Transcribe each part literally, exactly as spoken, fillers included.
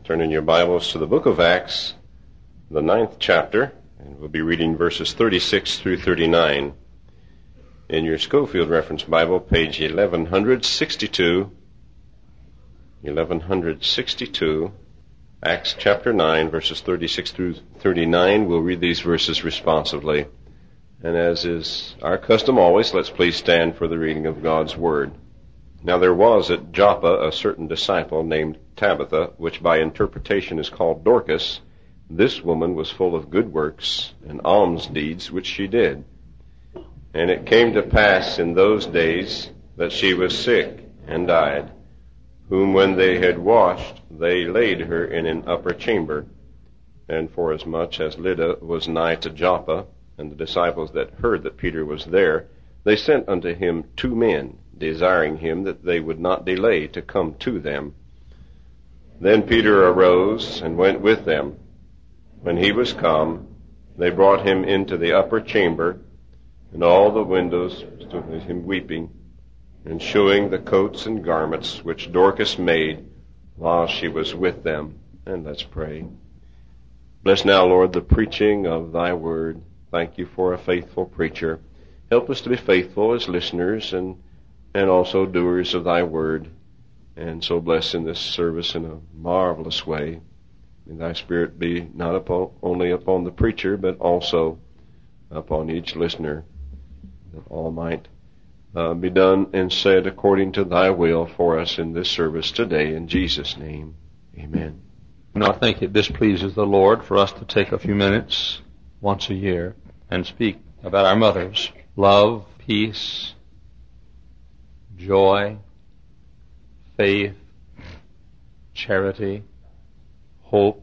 Turn in your Bibles to the book of Acts, the ninth chapter, and we'll be reading verses thirty-six through thirty-nine. In your Schofield Reference Bible, page eleven sixty-two, eleven sixty-two, Acts chapter nine, verses thirty-six through thirty-nine. We'll read these verses responsively. And as is our custom always, let's please stand for the reading of God's Word. Now there was at Joppa a certain disciple named Tabitha, which by interpretation is called Dorcas. This woman was full of good works and alms deeds which she did. And it came to pass in those days that she was sick and died, whom when they had washed, they laid her in an upper chamber. And forasmuch as Lydda was nigh to Joppa, and the disciples that heard that Peter was there, they sent unto him two men, desiring him that they would not delay to come to them. Then Peter arose and went with them. When he was come, they brought him into the upper chamber, and all the windows stood with him weeping, and shewing the coats and garments which Dorcas made while she was with them. And let's pray. Bless now, Lord, the preaching of thy word. Thank you for a faithful preacher. Help us to be faithful as listeners and and also doers of thy word, and so bless in this service in a marvelous way. May thy Spirit be not upon, only upon the preacher, but also upon each listener, that all might uh, be done and said according to thy will for us in this service today. In Jesus' name, amen. And I think it displeases the Lord for us to take a few minutes once a year and speak about our mothers. Love, peace, joy, faith, charity, hope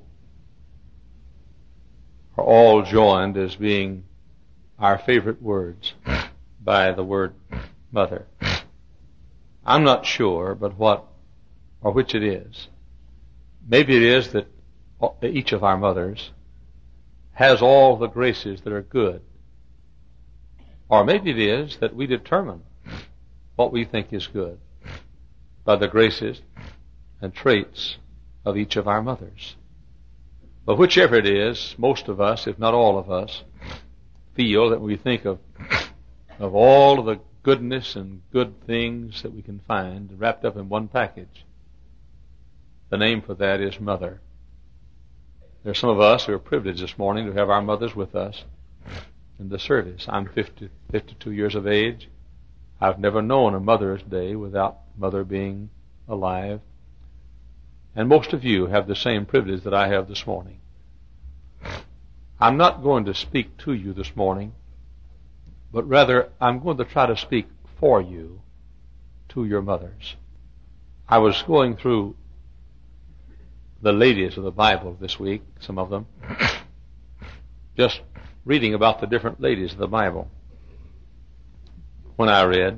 are all joined as being our favorite words by the word mother. I'm not sure, but what or which it is. Maybe it is that each of our mothers has all the graces that are good. Or maybe it is that we determine what we think is good by the graces and traits of each of our mothers. But whichever it is, most of us, if not all of us, feel that we think of of all of the goodness and good things that we can find wrapped up in one package. The name for that is mother. There are some of us who are privileged this morning to have our mothers with us in the service. I'm fifty, fifty-two years of age. I've never known a Mother's Day without mother being alive. And most of you have the same privilege that I have this morning. I'm not going to speak to you this morning, but rather I'm going to try to speak for you to your mothers. I was going through the ladies of the Bible this week, some of them, just reading about the different ladies of the Bible. When I read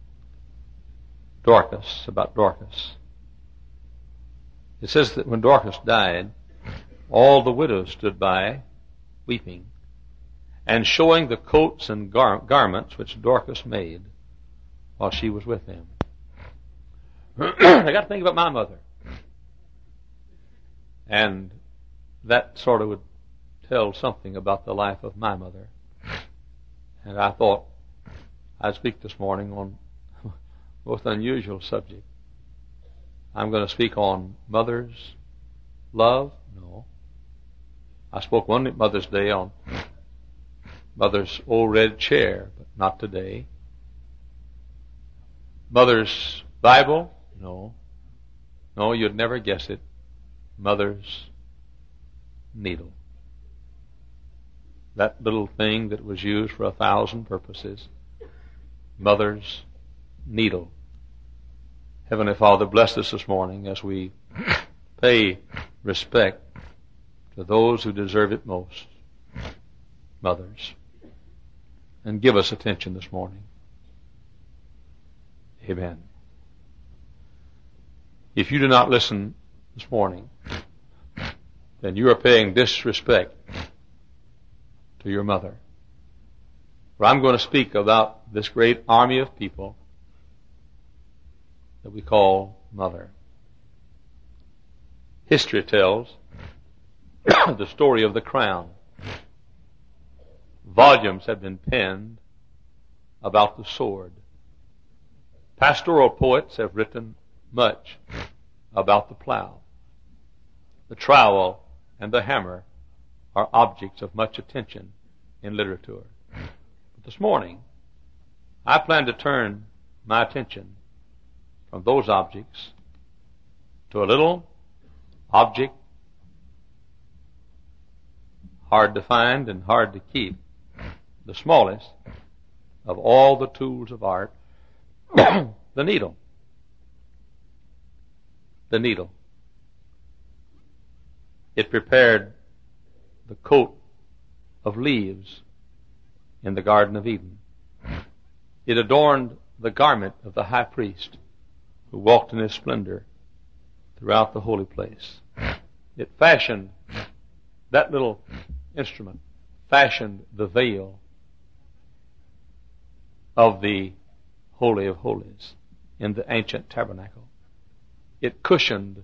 Dorcas, about Dorcas, it says that when Dorcas died, all the widows stood by, weeping, and showing the coats and gar- garments which Dorcas made while she was with them. I got to think about my mother. And that sort of would tell something about the life of my mother. And I thought I'd speak this morning on a most unusual subject. I'm going to speak on mother's love. No. I spoke one Mother's Day on mother's old red chair, but not today. Mother's Bible. No. No, you'd never guess it. Mother's needle. That little thing that was used for a thousand purposes. Mother's needle. Heavenly Father, bless us this morning as we pay respect to those who deserve it most. Mothers. And give us attention this morning. Amen. If you do not listen this morning, then you are paying disrespect to your mother. For I'm going to speak about this great army of people that we call mother. History tells the story of the crown. Volumes have been penned about the sword. Pastoral poets have written much about the plow. The trowel and the hammer are objects of much attention in literature. But this morning, I plan to turn my attention from those objects to a little object hard to find and hard to keep, the smallest of all the tools of art, the needle. The needle. It prepared the coat of leaves in the Garden of Eden. It adorned the garment of the high priest who walked in his splendor throughout the holy place. It fashioned, that little instrument, fashioned the veil of the Holy of Holies in the ancient tabernacle. It cushioned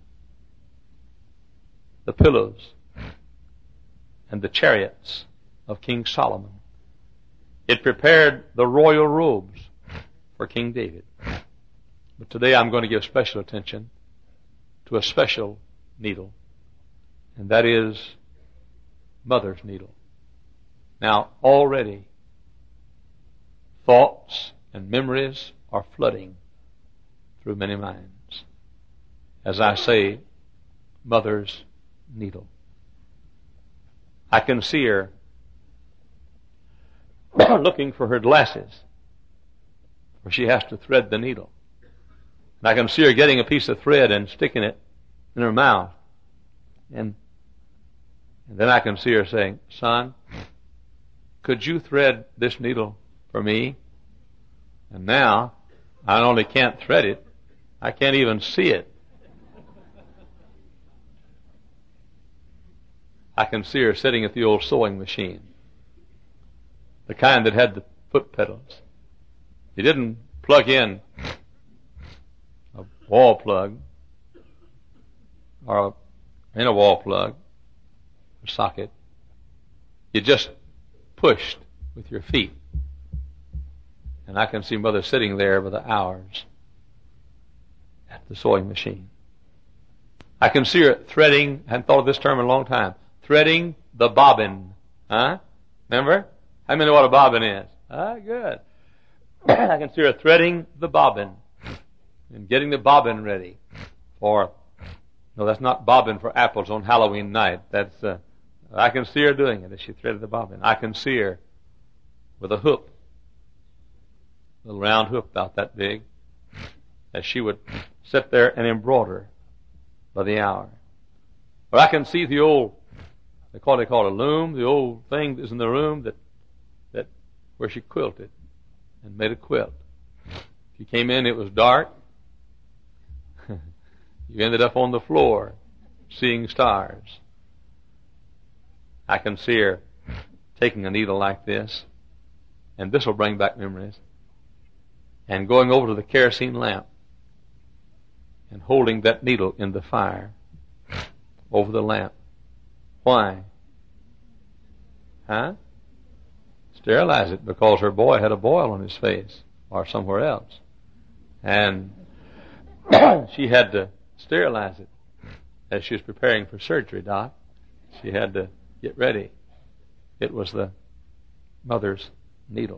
the pillows and the chariots of King Solomon. It prepared the royal robes for King David. But today I'm going to give special attention to a special needle, and that is mother's needle. Now, already thoughts and memories are flooding through many minds as I say mother's needle. I can see her looking for her glasses where she has to thread the needle. And I can see her getting a piece of thread and sticking it in her mouth. And, and then I can see her saying, "Son, could you thread this needle for me?" And now, I not only can't thread it, I can't even see it. I can see her sitting at the old sewing machine, the kind that had the foot pedals. You didn't plug in a wall plug or a, in a wall plug or socket. You just pushed with your feet. And I can see Mother sitting there by the hours at the sewing machine. I can see her threading, I hadn't thought of this term in a long time, threading the bobbin. Huh? Remember? How many know what a bobbin is? Ah, good. I can see her threading the bobbin and getting the bobbin ready for, no, that's not bobbin for apples on Halloween night. That's, uh, I can see her doing it as she threaded the bobbin. I can see her with a hoop, a little round hoop about that big, as she would sit there and embroider by the hour. Or I can see the old, they call it, call it a loom, the old thing that's in the room that, that, where she quilted and made a quilt. She came in, it was dark. You ended up on the floor seeing stars. I can see her taking a needle like this, and this will bring back memories, and going over to the kerosene lamp and holding that needle in the fire over the lamp. Why? Huh? Sterilize it, because her boy had a boil on his face or somewhere else. And she had to sterilize it as she was preparing for surgery, Doc. She had to get ready. It was the mother's needle.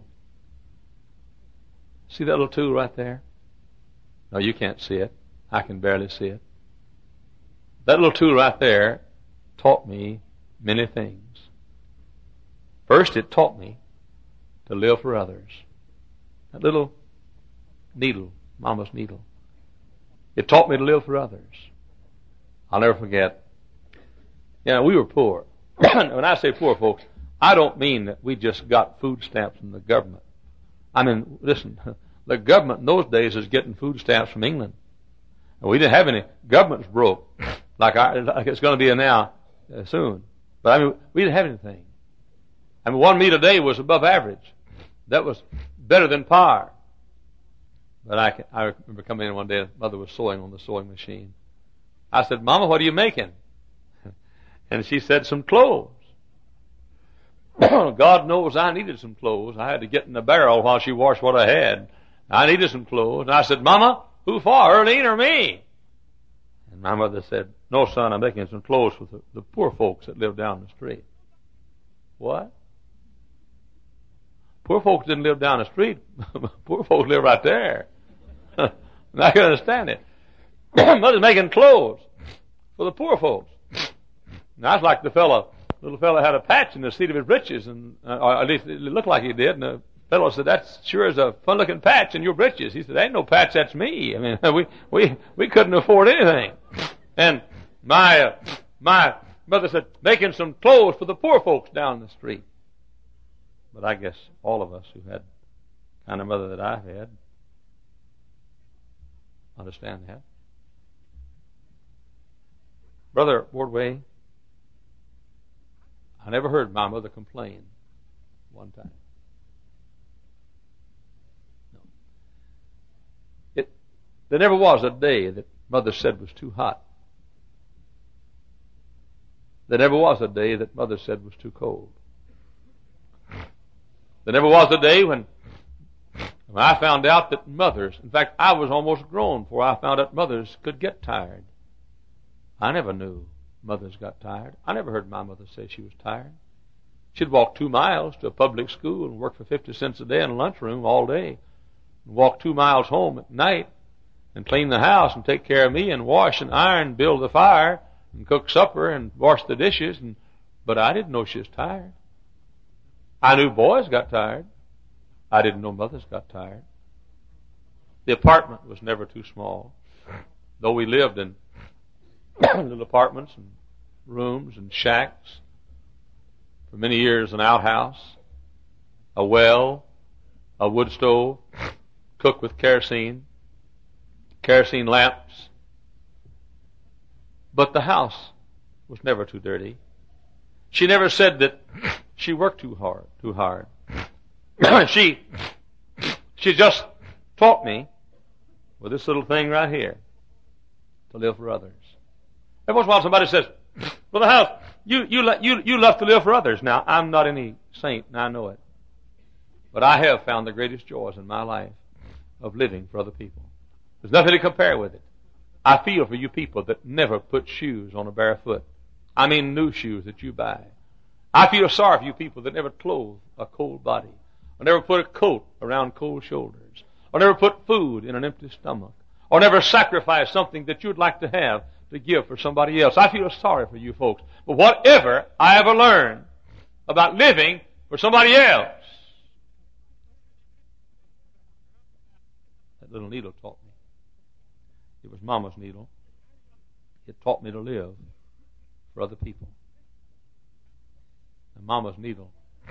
See that little tool right there? No, you can't see it. I can barely see it. That little tool right there taught me many things. First, it taught me to live for others. That little needle, Mama's needle. It taught me to live for others. I'll never forget. You know, we were poor. When I say poor, folks, I don't mean that we just got food stamps from the government. I mean, listen, the government in those days was getting food stamps from England. And we didn't have any. Government's broke, like, our, like it's going to be now uh, soon. But I mean, we didn't have anything. I mean, one meal a day was above average. That was better than par. But I, I remember coming in one day, and Mother was sewing on the sewing machine. I said, Mama, what are you making? And she said, some clothes. God knows I needed some clothes. I had to get in the barrel while she washed what I had. I needed some clothes. And I said, Mama, who for, Earlene or me? And my mother said, no, son, I'm making some clothes for the, the poor folks that live down the street. What? Poor folks didn't live down the street. Poor folks live right there. I can understand it. Mother's making clothes for the poor folks. Now, that's like the fellow, little fellow had a patch in the seat of his breeches, and uh, or at least it looked like he did. And the fellow said, "That sure is a fun-looking patch in your breeches." He said, "Ain't no patch, that's me." I mean, we we we couldn't afford anything. And my uh, my mother said, "Making some clothes for the poor folks down the street." But I guess all of us who had the kind of mother that I've had understand that. Brother Wardway, I never heard my mother complain one time. No. It, there never was a day that Mother said was too hot. There never was a day that Mother said was too cold. There never was a day when, when I found out that mothers, in fact, I was almost grown before I found out mothers could get tired. I never knew mothers got tired. I never heard my mother say she was tired. She'd walk two miles to a public school and work for fifty cents a day in a lunchroom all day, and walk two miles home at night and clean the house and take care of me and wash and iron, build the fire and cook supper and wash the dishes. And but I didn't know she was tired. I knew boys got tired. I didn't know mothers got tired. The apartment was never too small, though we lived in little apartments and rooms and shacks. For many years, an outhouse, a well, a wood stove, cooked with kerosene, kerosene lamps. But the house was never too dirty. She never said that she worked too hard, too hard. she, she just taught me with this little thing right here to live for others. Every once in a while somebody says, Brother House, you, you, you, you love to live for others. Now, I'm not any saint, and I know it. But I have found the greatest joys in my life of living for other people. There's nothing to compare with it. I feel for you people that never put shoes on a bare foot. I mean new shoes that you buy. I feel sorry for you people that never clothe a cold body, or never put a coat around cold shoulders, or never put food in an empty stomach, or never sacrifice something that you'd like to have to give for somebody else. I feel sorry for you folks. But whatever I ever learned about living for somebody else, that little needle taught me. It was Mama's needle. It taught me to live for other people. And Mama's needle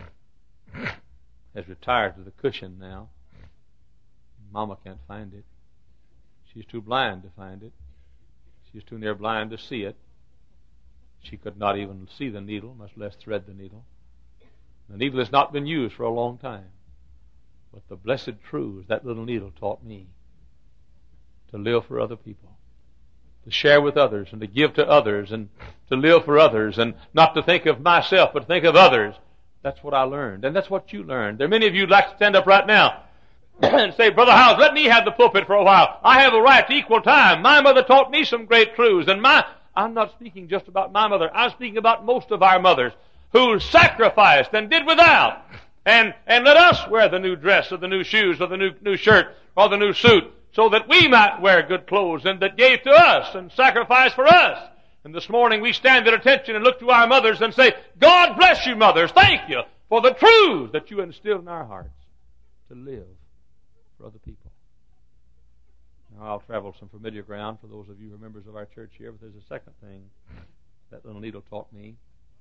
has retired to the cushion now. Mama can't find it. She's too blind to find it. She's too near blind to see it. She could not even see the needle, much less thread the needle. The needle has not been used for a long time. But the blessed truths that little needle taught me to live for other people, to share with others and to give to others and to live for others and not to think of myself but to think of others. That's what I learned. And that's what you learned. There are many of you who'd like to stand up right now and say, Brother Howes, let me have the pulpit for a while. I have a right to equal time. My mother taught me some great truths. And my, I'm not speaking just about my mother. I'm speaking about most of our mothers who sacrificed and did without. And, and let us wear the new dress or the new shoes or the new, new shirt or the new suit so that we might wear good clothes and that gave to us and sacrificed for us. And this morning we stand at attention and look to our mothers and say, God bless you, mothers. Thank you for the truths that you instilled in our hearts to live for other people. Now I'll travel some familiar ground for those of you who are members of our church here, but there's a second thing that little needle taught me.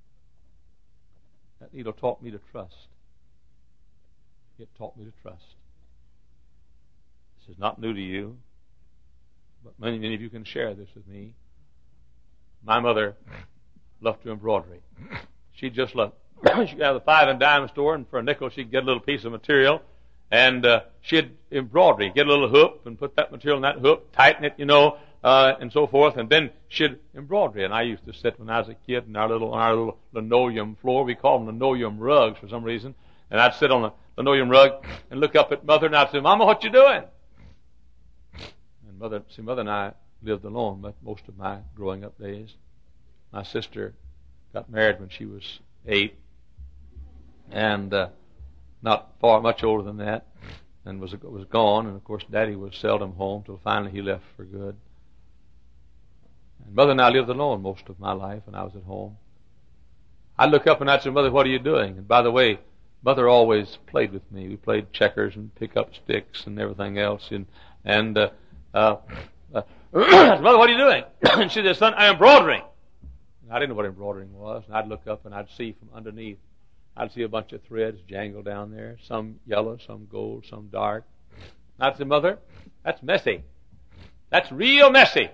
That needle taught me to trust. It taught me to trust. This is not new to you, but many, many of you can share this with me. My mother loved to embroidery. She just loved. She'd have a five and dime store, and for a nickel she'd get a little piece of material, and uh, she'd embroidery, get a little hoop, and put that material in that hoop, tighten it, you know, uh, and so forth. And then she'd embroidery. And I used to sit when I was a kid in our little, on our little linoleum floor. We call them linoleum rugs for some reason. And I'd sit on the linoleum rug and look up at Mother, and I'd say, Mama, what you doing? And Mother, see, Mother and I lived alone but most of my growing up days. My sister got married when she was eight, and uh, not far much older than that, and was was gone. And of course, Daddy was seldom home till finally he left for good. And Mother and I lived alone most of my life when I was at home. I'd look up and I'd say, Mother, what are you doing? And by the way, Mother always played with me. We played checkers and pick up sticks and everything else. And and uh, uh, uh, Mother, what are you doing? And she said, Son, I'm embroidering. And I didn't know what embroidering was. And I'd look up and I'd see from underneath, I'd see a bunch of threads jangled down there, some yellow, some gold, some dark. And I'd say, Mother, that's messy. That's real messy.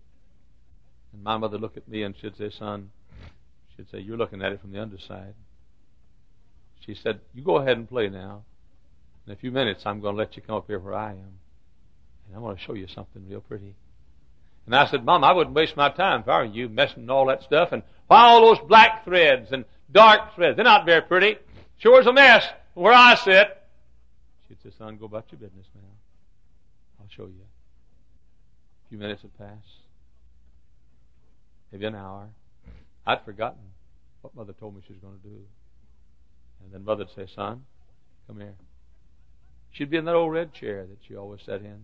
And my mother looked at me and she'd say, Son, she'd say, you're looking at it from the underside. She said, you go ahead and play now. In a few minutes, I'm going to let you come up here where I am. And I'm going to show you something real pretty. And I said, Mom, I wouldn't waste my time if I were you messing with all that stuff. And why all those black threads and dark threads? They're not very pretty. Sure is a mess where I sit. She'd say, Son, go about your business now. I'll show you. A few minutes would pass. Maybe an hour. I'd forgotten what Mother told me she was going to do. And then Mother would say, Son, come here. She'd be in that old red chair that she always sat in.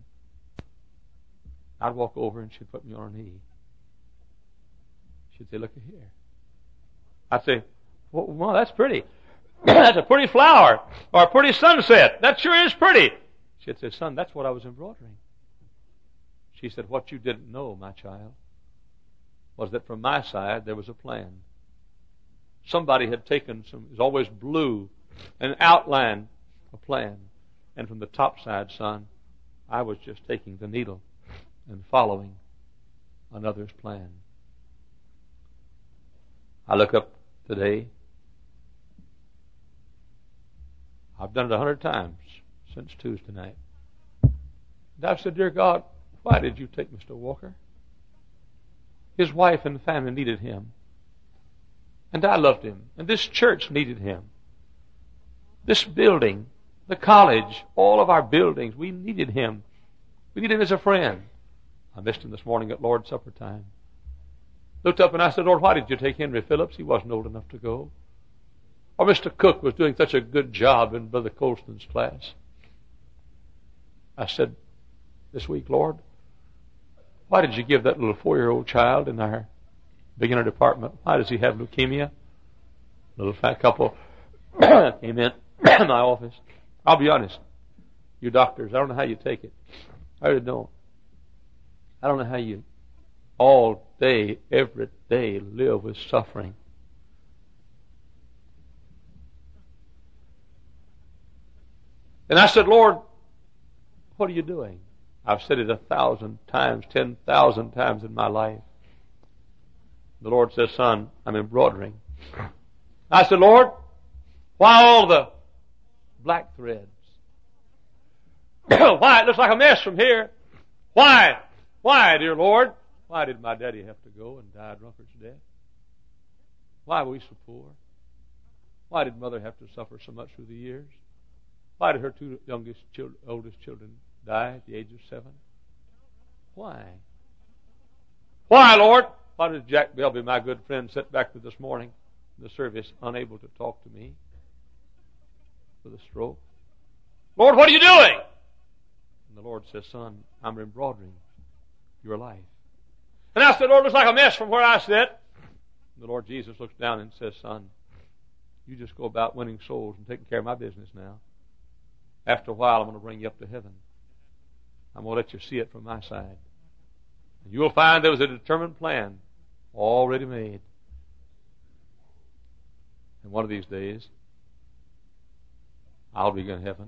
I'd walk over and she'd put me on her knee. She'd say, look here. I'd say, well, Mom, that's pretty. That's a pretty flower or a pretty sunset. That sure is pretty. She'd say, Son, that's what I was embroidering. She said, what you didn't know, my child, was that from my side there was a plan. Somebody had taken some, it was always blue, and outlined a plan. And from the top side, son, I was just taking the needle and following another's plan. I look up today. I've done it a hundred times since Tuesday night. And I've said, Dear God, why did you take Mister Walker? His wife and family needed him. And I loved him. And this church needed him. This building, the college, all of our buildings, we needed him. We needed him as a friend. I missed him this morning at Lord's Supper time. Looked up and I said, Lord, why did you take Henry Phillips? He wasn't old enough to go. Or Mister Cook was doing such a good job in Brother Colston's class. I said this week, Lord, why did you give that little four-year-old child in our beginner department, why does he have leukemia? Little fat couple came in my office. I'll be honest, you doctors, I don't know how you take it. I really don't. I don't know how you all day, every day live with suffering. And I said, Lord, what are you doing? I've said it a thousand times, ten thousand times in my life. The Lord says, Son, I'm embroidering. I said, Lord, why all the black threads? Why? It looks like a mess from here. Why? Why, dear Lord? Why did my daddy have to go and die a drunkard's death? Why were we so poor? Why did Mother have to suffer so much through the years? Why did her two youngest children, oldest children die at the age of seven? Why? Why, Lord? Why does Jack Belby, my good friend, sit back with this morning in the service, unable to talk to me with a stroke? Lord, what are you doing? And the Lord says, Son, I'm embroidering your life. And I said, Lord, it looks like a mess from where I sit. And the Lord Jesus looks down and says, Son, you just go about winning souls and taking care of my business now. After a while, I'm going to bring you up to heaven. I'm going to let you see it from my side. And you will find there was a determined plan already made. And one of these days, I'll be in heaven.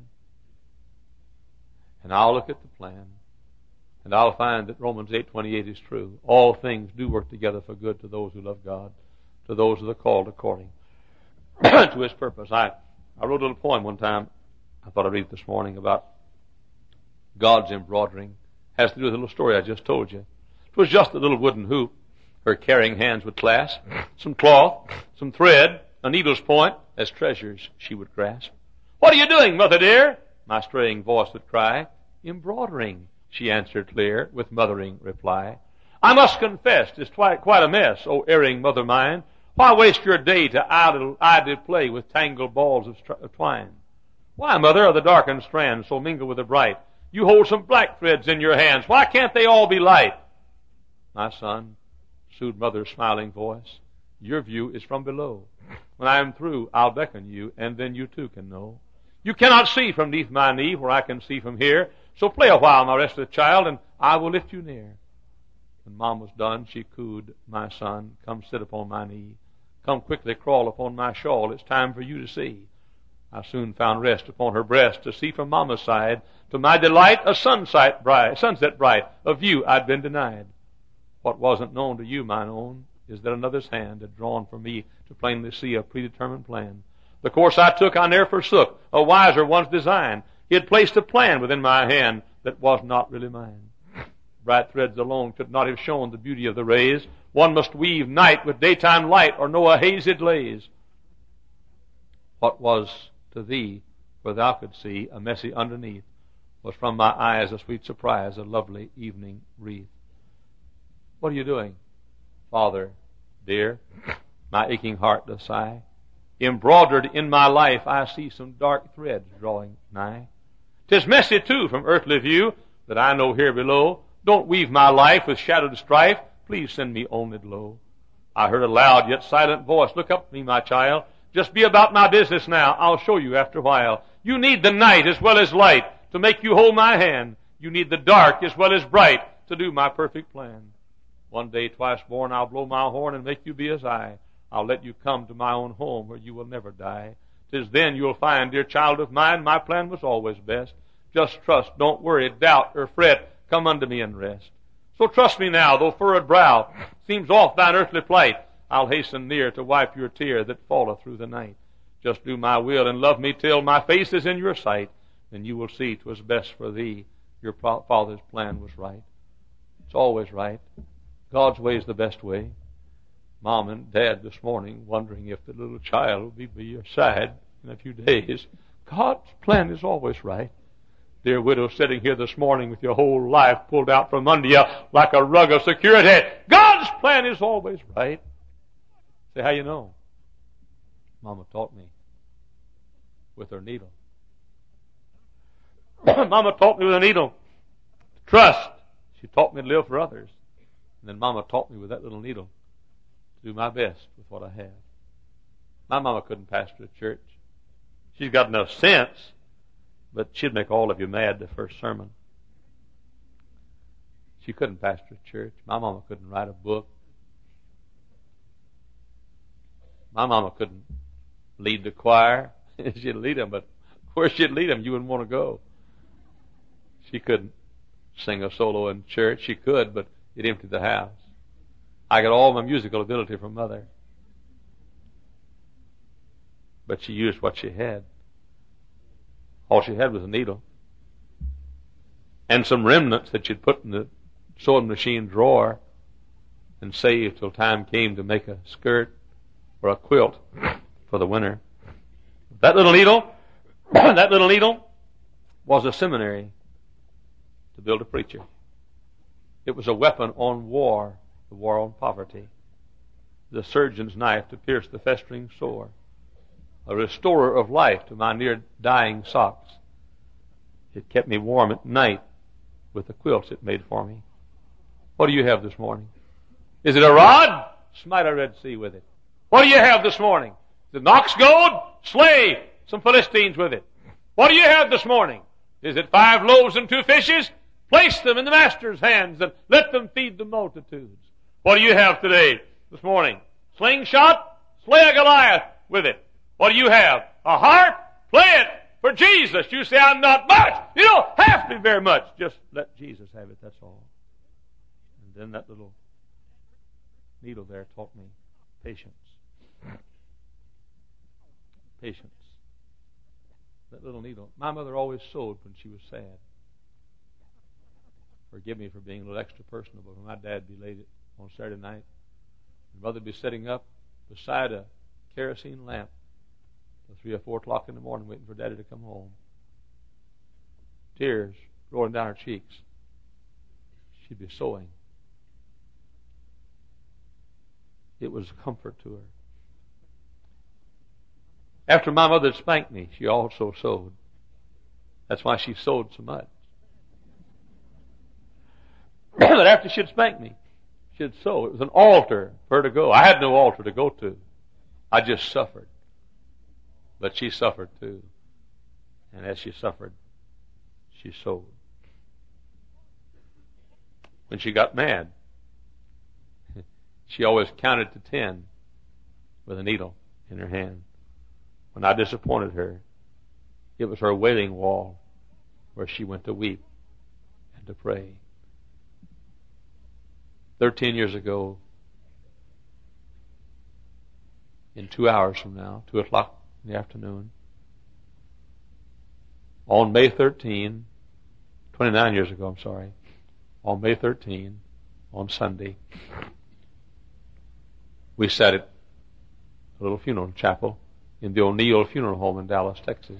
And I'll look at the plan. And I'll find that Romans eight twenty-eight is true. All things do work together for good to those who love God, to those who are called according to His purpose. I, I wrote a little poem one time. I thought I'd read it this morning about God's embroidering. It has to do with a little story I just told you. 'Twas just a little wooden hoop her caring hands would clasp, some cloth, some thread, a needle's point, as treasures she would grasp. "What are you doing, mother dear?" my straying voice would cry. "Embroidering," she answered clear, with mothering reply. "I must confess 'tis quite a mess, O erring mother mine. Why waste your day to idle, idle play with tangled balls of, of twine? Why, mother, are the darkened strands so mingled with the bright? You hold some black threads in your hands. Why can't they all be light?" "My son," soothed mother's smiling voice, "your view is from below. When I am through, I'll beckon you, and then you too can know. You cannot see from neath my knee where I can see from here. So play a while, my restless child, and I will lift you near." When mom was done, she cooed, "My son, come sit upon my knee. Come quickly crawl upon my shawl. It's time for you to see." I soon found rest upon her breast to see from mama's side, to my delight, a sunset bright, sunset bright, a view I'd been denied. What wasn't known to you, mine own, is that another's hand had drawn for me to plainly see a predetermined plan. The course I took I ne'er forsook, a wiser one's design. He had placed a plan within my hand that was not really mine. Bright threads alone could not have shown the beauty of the rays. One must weave night with daytime light, or know a hazy glaze. What was to thee, where thou could see a messy underneath, was from my eyes a sweet surprise, a lovely evening wreath. "What are you doing, Father, dear?" my aching heart does sigh. "Embroidered in my life I see some dark threads drawing nigh. 'Tis messy too from earthly view, that I know here below. Don't weave my life with shadowed strife, please send me only low." I heard a loud yet silent voice, "Look up to me, my child. Just be about my business now. I'll show you after a while. You need the night as well as light to make you hold my hand. You need the dark as well as bright to do my perfect plan. One day twice born I'll blow my horn and make you be as I. I'll let you come to my own home where you will never die. 'Tis then you'll find, dear child of mine, my plan was always best. Just trust, don't worry, doubt, or fret. Come unto me and rest. So trust me now, though furrowed brow seems off thine earthly plight. I'll hasten near to wipe your tear that falleth through the night. Just do my will and love me till my face is in your sight. Then you will see 'twas best for thee. Your father's plan was right. It's always right. God's way is the best way. Mom and Dad this morning wondering if the little child will be by your side in a few days. God's plan is always right. Dear widow sitting here this morning with your whole life pulled out from under you like a rug of security. God's plan is always right. Say, how you know? Mama taught me with her needle. Mama taught me with a needle. Trust. She taught me to live for others. And then Mama taught me with that little needle to do my best with what I have. My mama couldn't pastor a church. She's got enough sense, but she'd make all of you mad the first sermon. She couldn't pastor a church. My mama couldn't write a book. My mama couldn't lead the choir. She'd lead them, but where she'd lead them, you wouldn't want to go. She couldn't sing a solo in church. She could, but it emptied the house. I got all my musical ability from Mother. But she used what she had. All she had was a needle. And some remnants that she'd put in the sewing machine drawer and saved till time came to make a skirt or a quilt for the winter. That little needle, that little needle was a seminary to build a preacher. It was a weapon on war, the war on poverty. The surgeon's knife to pierce the festering sore. A restorer of life to my near dying socks. It kept me warm at night with the quilts it made for me. What do you have this morning? Is it a rod? Smite a Red Sea with it. What do you have this morning? Is it an ox goad? Slay some Philistines with it. What do you have this morning? Is it five loaves and two fishes? Place them in the master's hands and let them feed the multitudes. What do you have today, this morning? Slingshot? Slay a Goliath with it. What do you have? A harp? Play it for Jesus. You say, I'm not much. You don't have to be very much. Just let Jesus have it, that's all. And then that little needle there taught me patience. Patience. That little needle. My mother always sewed when she was sad. Forgive me for being a little extra personal, but when my dad would be late on Saturday night, and Mother would be sitting up beside a kerosene lamp at three or four o'clock in the morning waiting for Daddy to come home. Tears rolling down her cheeks. She'd be sewing. It was a comfort to her. After my mother spanked me, she also sewed. That's why she sewed so much. But after she'd spanked me, she'd sew. It was an altar for her to go. I had no altar to go to. I just suffered. But she suffered too. And as she suffered, she sewed. When she got mad, she always counted to ten with a needle in her hand. When I disappointed her, it was her wailing wall where she went to weep and to pray. Thirteen years ago, in two hours from now, two o'clock in the afternoon, on May thirteenth, twenty-nine years ago, I'm sorry, on May thirteenth, on Sunday, we sat at a little funeral chapel in the O'Neill Funeral Home in Dallas, Texas.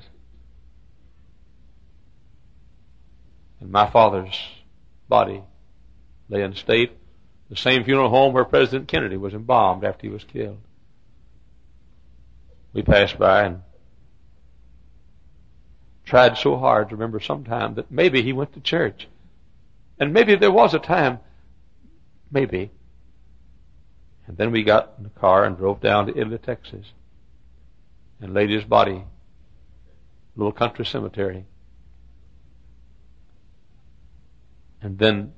And my father's body lay in state, the same funeral home where President Kennedy was embalmed after he was killed. We passed by and tried so hard to remember sometime that maybe he went to church. And maybe there was a time, maybe. And then we got in the car and drove down to Italy, Texas, and laid his body in a little country cemetery. And then,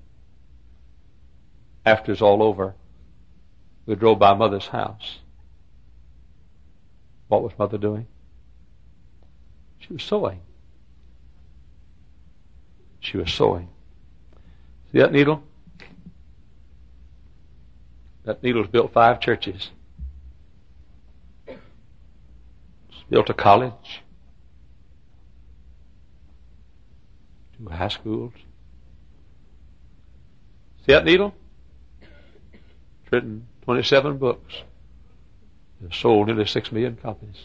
after it's all over, we drove by Mother's house. What was Mother doing? She was sewing. She was sewing. See that needle? That needle's built five churches. It's built a college, two high schools. See that needle? It's written twenty-seven books. It's sold nearly six million copies.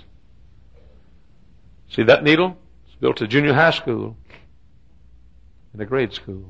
See that needle? It's built a junior high school and a grade school.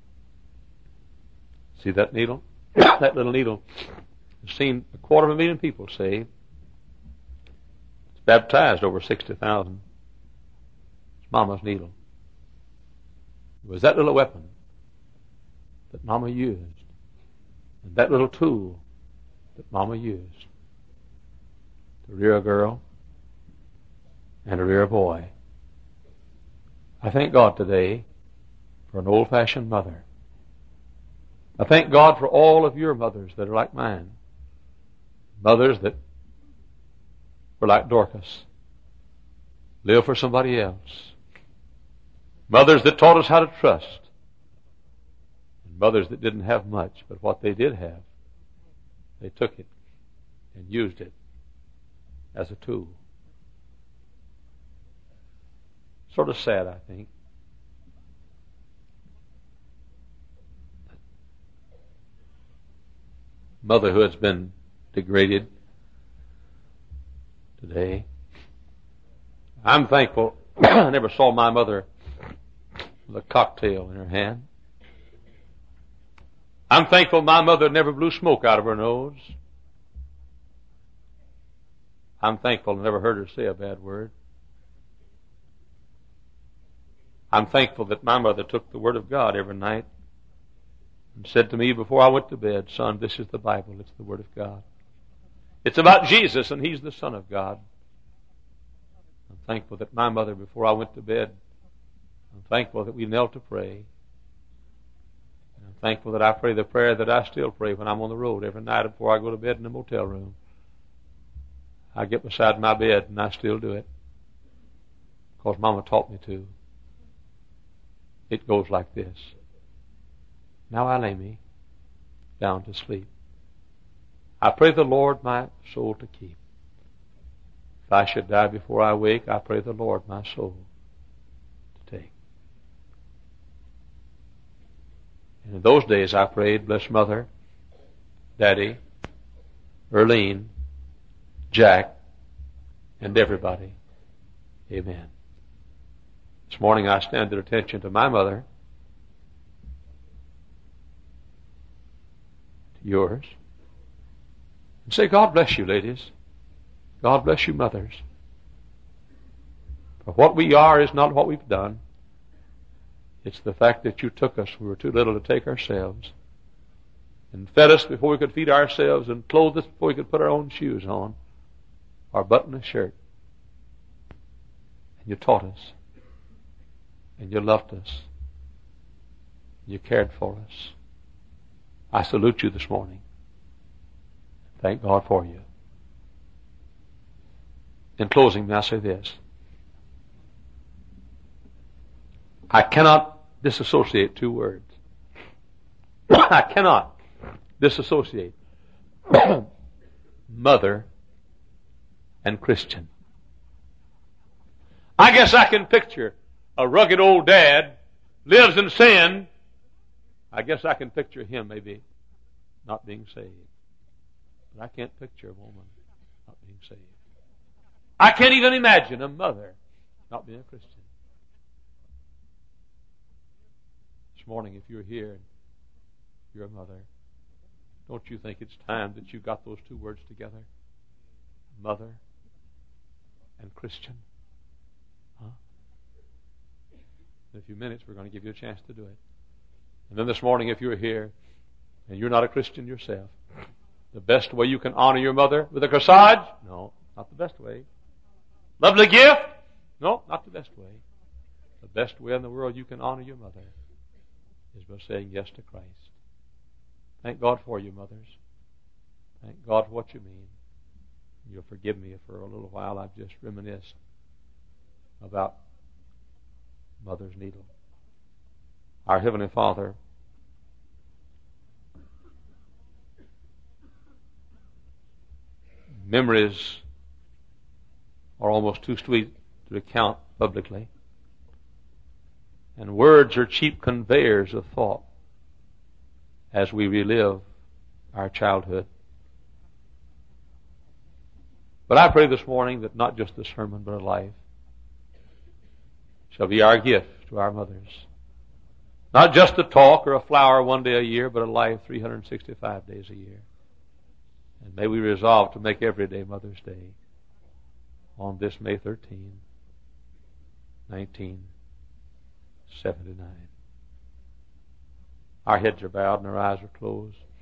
See that needle? That little needle has seen a quarter of a million people saved. It's baptized over sixty thousand. It's Mama's needle. It was that little weapon that Mama used, and that little tool that Mama used to rear a girl and to rear a boy. I thank God today for an old-fashioned mother. I thank God for all of your mothers that are like mine. Mothers that were like Dorcas. Live for somebody else. Mothers that taught us how to trust. And mothers that didn't have much, but what they did have, they took it and used it as a tool. Sort of sad, I think. Motherhood's been degraded today. I'm thankful I never saw my mother with a cocktail in her hand. I'm thankful my mother never blew smoke out of her nose. I'm thankful I never heard her say a bad word. I'm thankful that my mother took the Word of God every night and said to me before I went to bed, son, this is the Bible, it's the Word of God. It's about Jesus, and He's the Son of God. I'm thankful that my mother, before I went to bed, I'm thankful that we knelt to pray. And I'm thankful that I pray the prayer that I still pray when I'm on the road every night before I go to bed in the motel room. I get beside my bed and I still do it because Mama taught me to. It goes like this. Now I lay me down to sleep. I pray the Lord my soul to keep. If I should die before I wake, I pray the Lord my soul to take. And in those days I prayed, bless Mother, Daddy, Earlene, Jack, and everybody. Amen. This morning I stand at attention to my mother, to yours, and say, God bless you, ladies. God bless you, mothers. For what we are is not what we've done. It's the fact that you took us. We were too little to take ourselves, and fed us before we could feed ourselves, and clothed us before we could put our own shoes on or button a shirt. And you taught us, and you loved us, and you cared for us. I salute you this morning. Thank God for you. In closing, may I say this. I cannot disassociate two words. I cannot disassociate mother and Christian. I guess I can picture a rugged old dad, lives in sin. I guess I can picture him maybe not being saved. But I can't picture a woman not being saved. I can't even imagine a mother not being a Christian. This morning, if you're here and you're a mother, don't you think it's time that you got those two words together? Mother and Christian. Huh? In a few minutes, we're going to give you a chance to do it. And then this morning, if you're here and you're not a Christian yourself, the best way you can honor your mother with a corsage? No, not the best way. Lovely gift? No, not the best way. The best way in the world you can honor your mother is by saying yes to Christ. Thank God for you, mothers. Thank God for what you mean. You'll forgive me if for a little while I've just reminisced about mother's needle. Our Heavenly Father, memories are almost too sweet to recount publicly. And words are cheap conveyors of thought as we relive our childhood. But I pray this morning that not just a sermon, but a life shall be our gift to our mothers. Not just a talk or a flower one day a year, but a life three hundred sixty-five days a year. And may we resolve to make every day Mother's Day on this May thirteenth, nineteen seventy-nine. Our heads are bowed and our eyes are closed.